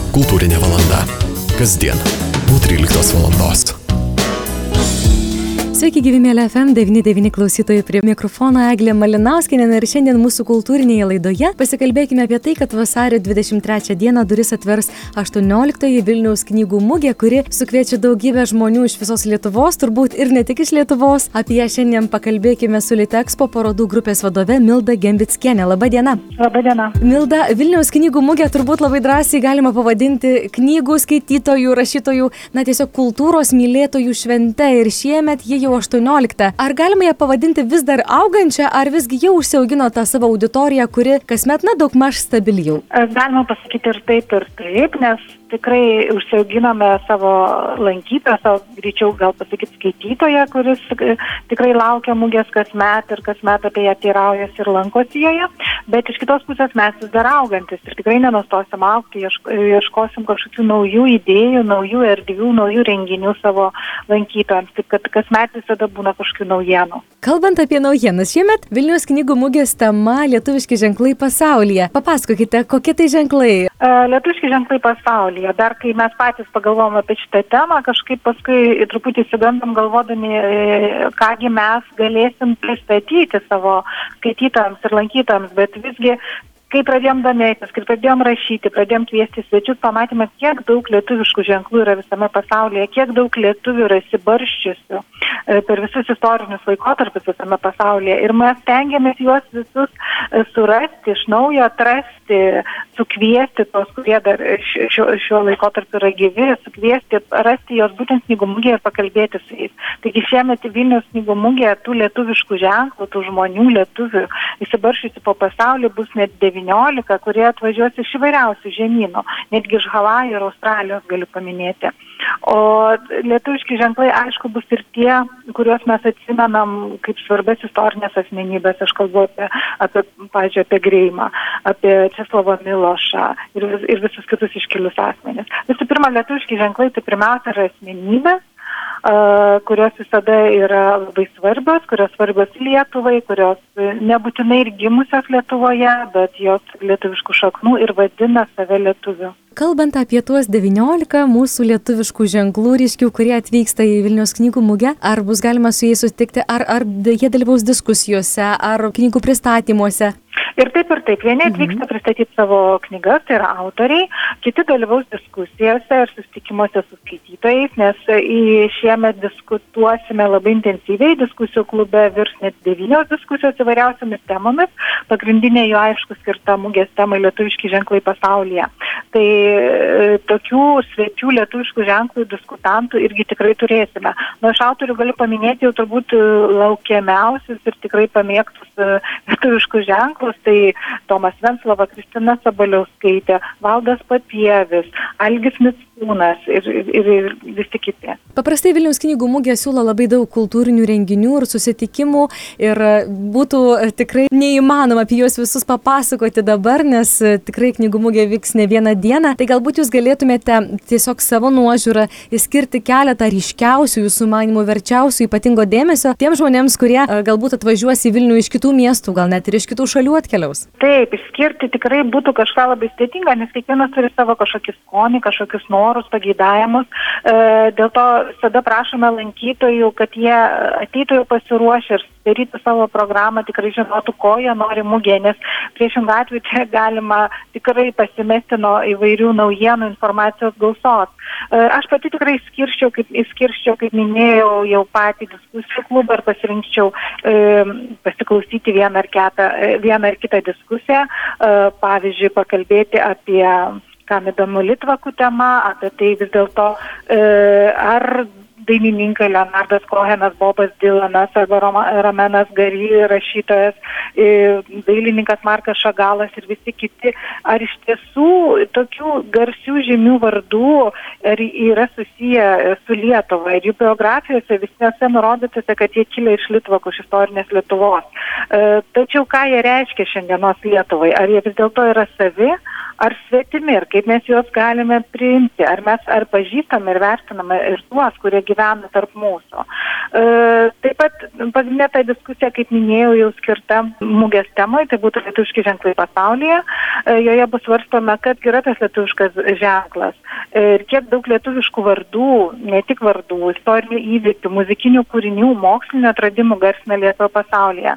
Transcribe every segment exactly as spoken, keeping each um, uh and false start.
Kultūrinė valanda. Kasdien po tryliktos valandos. Sveiki, gyvi mėly F M devyni devyni klausytojai, prie mikrofono Eglė Malinauskienė, ir šiandien mūsų kultūrinėje laidoje pasikalbėkime apie tai, kad vasario dvidešimt trečią dieną duris atvers aštuonioliktoji Vilniaus knygų mugė, kuri sukviečia daugybę žmonių iš visos Lietuvos, turbūt ir ne tik iš Lietuvos. Apie ją šiandien pakalbėkime su Litexpo parodų grupės vadove Milda Gembickienė. Labą dieną. Labą dieną. Milda, Vilniaus knygų mugė turbūt labai drąsiai galima pavadinti knygų skaitytojų, rašytojų, na tiesiog kultūros mylėtojų švente, ir šiemet jie jau aštuonioliktą. Ar galima ją pavadinti vis dar augančią, ar visgi jau užsiaugino tą savo auditoriją, kuri kasmet na daugmaž stabili jau? Galima pasakyti ir taip, ir taip, nes tikrai užsiauginome savo lankytoją, savo greičiau gal pasakyti skaitytoją, kuris tikrai laukia mugės kasmet ir kasmet apie ją teiraujasi ir lankosi joje, bet iš kitos pusės mes vis dar augantis ir tikrai nenustosim augti, ieškosim kažkokių naujų idėjų, naujų erdvių, naujų renginių savo lankytojams, taip kad kasmet visada būna kažkokių naujienų. Kalbant apie naujienas, šiemet Vilniaus knygų mugės tema lietuviški ženklai pasaulyje. Papasakokite, kokie tai ženklai? Lietuviški ženklai pasaulyje. Dar kai mes patys pagalvom apie šitą temą, kažkaip paskui truputį įsigandom galvodami, kągi mes galėsim pristatyti savo skaitytojams ir lankytojams, bet visgi kai pradėjom domėtis, kai pradėjom rašyti, pradėjom kviesti svečius, pamatėme, kiek daug lietuviškų ženklų yra visame pasaulyje, kiek daug lietuvių yra įsibarščiusių per visus istorinius laikotarpius visame pasaulyje. Ir mes stengiamės juos visus surasti, iš naujo atrasti, sukviesti tos, kurie dar šiuo, šiuo laikotarpiu yra gyvi, sukviesti, rasti juos būtent knygų mugėje ir pakalbėti su jais. Taigi šiemet Vilniaus knygų mugėje tų lietuviškų ženklų, tų žmonių lietuvių įsibarščiusių po pasaulį bus net devyniolika, kurie atvažiuos iš įvairiausių žemynų, netgi iš Havajų ir Australijos galiu paminėti. O lietuviški ženklai, aišku, bus ir tie, kuriuos mes atsimenam kaip svarbės istorinės asmenybės. Aš kalbu apie, apie pavyzdžiui, apie Greimą, apie Česlovą Milošą ir, ir visus kitus iškilius asmenis. Visų pirma, lietuviški ženklai tai pirmiausia yra asmenybės, kurios visada yra labai svarbios, kurios svarbios Lietuvai, kurios nebūtinai ir gimusios Lietuvoje, bet jos lietuviškų šaknų ir vadina save lietuviu. Kalbant apie tuos devyniolika mūsų lietuviškų ženklų ryškių, kurie atvyksta į Vilniaus knygų mugę, ar bus galima su jais sutikti, ar, ar jie dalyvaus diskusijose, ar knygų pristatymuose? Ir taip ir taip. Vieni atvyksta pristatyti savo knygas, tai yra autoriai, kiti dalyvaus diskusijose ir susitikimuose su skaitytojais, nes į šiemet diskutuosime labai intensyviai, diskusijų klube virs net devynios diskusijos įvairiausiamis temomis, pagrindinė jų aišku skirta mugės temai lietuviški ženklai pasaulyje. Tai e, tokių svečių lietuviškų ženklų diskutantų irgi tikrai turėsime. Nu, iš autorių galiu paminėti jau turbūt laukiamiausius ir tikrai pamėgtus e, lietuviškus ženklus, tai Tomas Venclova, Kristina Sabaliauskaitė, Valdas Papievis, Algis Mickūnas ir, ir, ir visi kiti. Paprastai Vilniaus knygų mugė siūlo labai daug kultūrinių renginių ir susitikimų ir būtų tikrai neįmanoma apie juos visus papasakoti dabar, nes tikrai knygų mugė vyks ne vieną dieną. Tai galbūt jūs galėtumėte tiesiog savo nuožiūrą įskirti keletą ryškiausių, jūsų manymų verčiausių, ypatingo dėmesio tiems žmonėms, kurie galbūt atvažiuos į Vilnių iš kitų miestų, gal net ir iš kitų šalių atkeliaus. Taip, išskirti tikrai būtų kažką labai sudėtinga, nes kiekvienas turi savo kažkokį skonį, kažkokius norus, pageidavimus. E, dėl to visada prašome lankytojų, kad jie ateitų jau pasiruošę ir sudarytų savo programą, tikrai žinotų, ko jie nori mugėje, nes priešingų atveju čia galima tikrai pasimesti nuo įvairių naujienų, informacijos gausos. E, aš pati tikrai skirščiau, kaip, skirščiau, kaip minėjau, jau patį diskusijų klubą ir pasirinkčiau e, pasiklausyti vieną ar, ketą, vieną ar kitą diskusiją, e, pavyzdžiui, pakalbėti apie kam įdomu Litvakų tema, apie tai vis dėlto e, ar dainininkai Leonardas Kohenas, Bobas Dylanas arba Romenas Gary, rašytojas, dailininkas Markas Šagalas ir visi kiti. Ar iš tiesų tokių garsių žymių vardų yra susiję su Lietuva ir jų biografijose visose nurodytose, kad jie kilę iš Litvakų, iš istorinės Lietuvos. Tačiau ką jie reiškia šiandienos Lietuvai? Ar jie vis dėlto yra savi, ar svetimi ir kaip mes juos galime priimti? Ar mes ar pažįstame ir vertiname ir tuos, kurie gyvena tarp mūsų? E, taip pat pagrindinė ta diskusija, kaip minėjau, jau skirta mugės temai, tai būtų lietuviški ženklai pasaulyje. Joje bus svarstoma, kad yra tas lietuviškas ženklas ir kiek daug lietuviškų vardų, ne tik vardų, istorinių įvykių, muzikinių kūrinių, mokslinio atradimų garsina Lietuvą pasaulyje.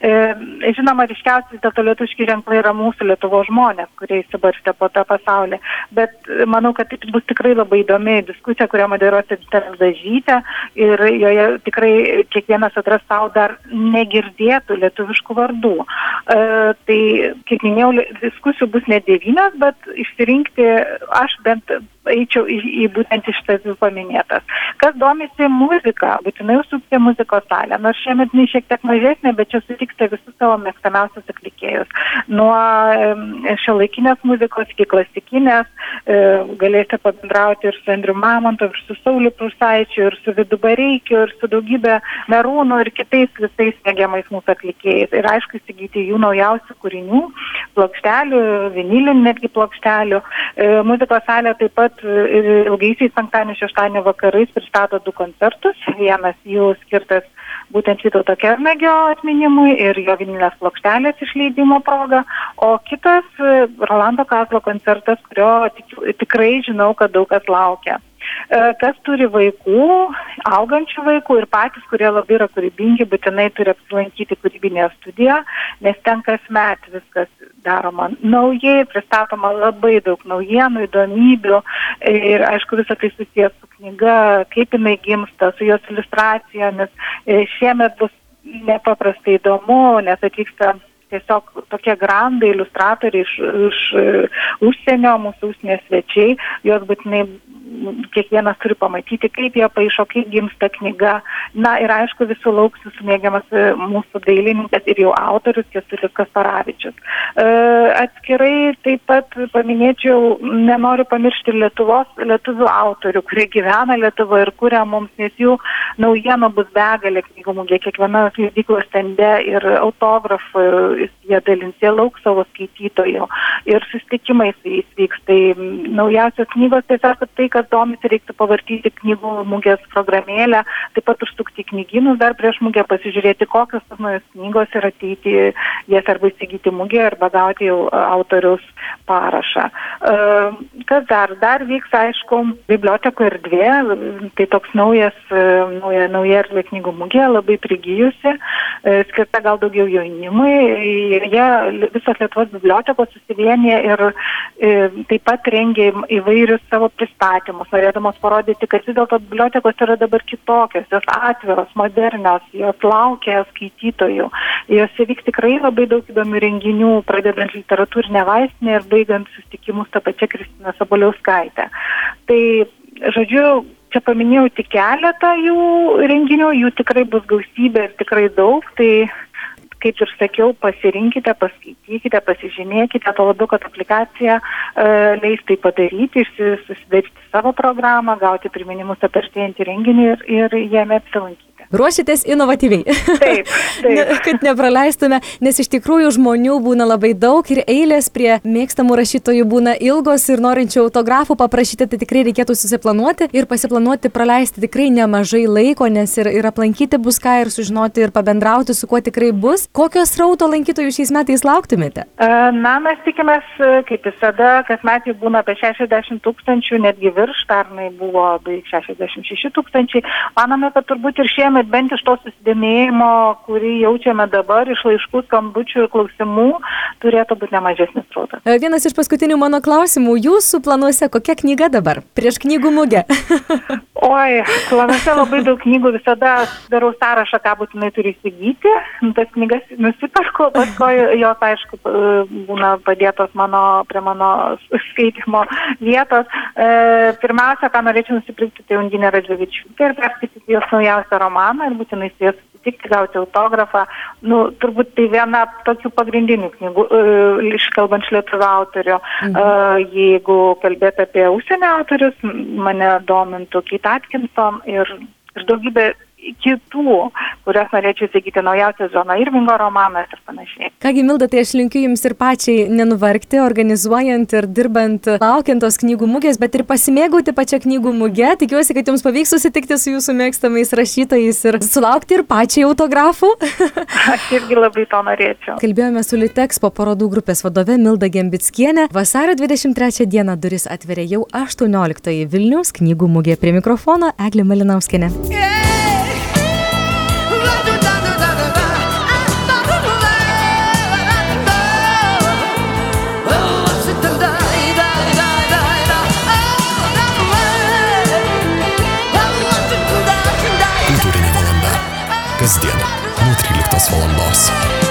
Žinoma, ryškiausiai dėl to lietuviški ženklai yra mūsų Lietuvos žmonės, kurie įsibarstė po tą pasaulį. Bet manau, kad tai bus tikrai labai įdomi diskusija, kurią moderuos Edita Dažytė ir joje tikrai kiekvienas atras savo dar negirdėtų lietuviškų vardų. E, tai, kaip minėjau, diskusijų bus ne devynios, bet išsirinkti aš bent eičiau į, į būtent iš tas paminėtas. Kas domisi muzika, būtinai užsukti muzikos salę. Nors šiemet jinai šiek tiek mažesnė, bet čia sutiksite visus savo mėgstamiausius atlikėjus. Nuo šiuolaikinės muzikos iki klasikinės galėsite pabendrauti ir su Andriu Mamontovu, ir su Sauliu Prūsaičiu, ir su Vidu Bareikiu, ir su daugybė merūnų ir kitais visais mėgiamais mūsų atlikėjais. Ir aišku, įsigyti jų naujausių kūrinių, plokštelių, vinilinių netgi plokštelių. Muzikos salė taip pat ilgaisiais penktadienio šeštadienio vakarais pristato du koncertus. Vienas jų skirtas būtent Vytauto Kernagio atminimui ir jo vinilinės plokštelės išleidimo proga, o kitas Rolando Kazlo koncertas, kurio tik, tikrai žinau, kad daug kas laukia. Kas turi vaikų, augančių vaikų ir patys, kurie labai yra kūrybingi, būtinai turi apsilankyti kūrybinėje studijoje, nes ten kasmet viskas daroma naujai, pristatoma labai daug naujienų, įdomybių ir aišku visą tai susijęs su knyga, kaip jinai gimsta, su jos iliustracijomis. Šiemet bus nepaprastai įdomu, nes atvyksta tiesiog tokie grandai iliustratoriai iš, iš užsienio, mūsų užsienio svečiai, juos būtinai kiekvienas turi pamatyti, kaip jie paišo, kaip gimsta knyga. Na ir aišku, visų lauks jūsų mėgiamas mūsų dailininkas ir jau autorius Kęstutis Kasparavičius. E, atskirai taip pat paminėčiau, nenoriu pamiršti Lietuvos, lietuvių autorių, kurie gyvena Lietuvoje ir kuria mums, nes jų naujienų bus begalė knygų mugėje, kiekviena leidyklos stende ir autografų jie dalins, jie lauks savo skaitytojų ir susitikimai su jais vyks. Tai naujausios knygos tiesiog tai, kas domisi, reiktų pavartyti knygų mugės programėlę, taip pat užsukti į knygynus dar prieš mugę, pasižiūrėti, kokios tos naujos knygos ir ateiti jas arba įsigyti mugėje arba gauti jau autoriaus parašą. Kas dar? Dar vyks, aišku, bibliotekų erdvė, tai toks naujas, nauja, nauja erdvė knygų mugė, labai prigijusi, skirta gal daugiau jaunimui. Jie visos Lietuvos bibliotekos susivienyje ir taip pat rengia įvairius savo pristatymus, norėdamos parodyti, kad vis dėlto bibliotekos yra dabar kitokios, jos atviros, modernios, jos laukia skaitytojų. Jose vyks tikrai labai daug įdomių renginių, pradedant literatūrinę vaistinę ir baigiant susitikimus tą pačią Kristiną Sabaliauskaitę. Tai, žodžiu, čia paminėjau tik keletą jų renginių, jų tikrai bus gausybė ir tikrai daug, tai kaip ir sakiau, pasirinkite, paskaitykite, pasižymėkite, to labiau, kad aplikacija e, leis tai padaryti, susidaryti savo programą, gauti priminimus apie artėjantį renginį ir, ir jame apsilankyti. Ruošitės inovatyviai. Taip, taip. Kad nepraleistume, nes iš tikrųjų žmonių būna labai daug ir eilės prie mėgstamų rašytojų būna ilgos ir norinčių autografų paprašyti, tai tikrai reikėtų susiplanuoti ir pasiplanuoti praleisti tikrai nemažai laiko, nes ir, ir aplankyti bus ką ir sužinoti ir pabendrauti, su kuo tikrai bus. Kokios srauto lankytojų šiais metais lauktumėte? Na, mes tikimės, kaip visada, kasmet jau būna apie šešiasdešimt tūkstančių, netgi virš, pernai buvo beveik šešiasdešimt šeši tūkstančiai. Manome, kad turbūt ir šiemet bent iš to susidomėjimo, kurį jaučiame dabar, iš laiškų, skambučių ir klausimų, turėtų būti nemažesnis srautas. Vienas iš paskutinių mano klausimų, jūsų planuose kokia knyga dabar, prieš knygų mugę? Oi, planuose labai daug knygų, visada darau sąrašą, ką būtinai turiu įsigyti, tas knygas nusiperku, paskui jos, aišku, būna padėtos mano, prie mano skaitimo vietos. E, pirmiausia, ką norėčiau nusipirkti, tai Undinė Radzevičiūtė ir perskaityti jos naujausią romaną ir būtinai su jais susitikti, gauti autografą. Nu, turbūt tai viena tokių pagrindinių knygų, uh, iškalbant iš lietuvių autorių. Mhm. Uh, jeigu kalbėti apie užsienio autorius, mane domintų Kate Atkinson ir, ir daugybė kitų, kurias norėčiau įsigyti, naujausias Džono Irvingo romanas ir panašiai. Kągi, Milda, tai aš linkiu jums ir pačiai nenuvargti, organizuojant ir dirbant, laukiant tos knygų mugės, bet ir pasimėgauti pačią knygų mugę. Tikiuosi, kad jums pavyks susitikti su jūsų mėgstamais rašytojais ir sulaukti ir pačiai autografų. Aš irgi labai to norėčiau. Kalbėjome su Litexpo parodų grupės vadove Milda Gembickienė. Vasario dvidešimt trečią dieną duris atveria jau aštuonioliktoji Vilniaus knygų mugė. Prie mikrofono Eglė Malinauskienė. Kasdien nuo tryliktos valandos.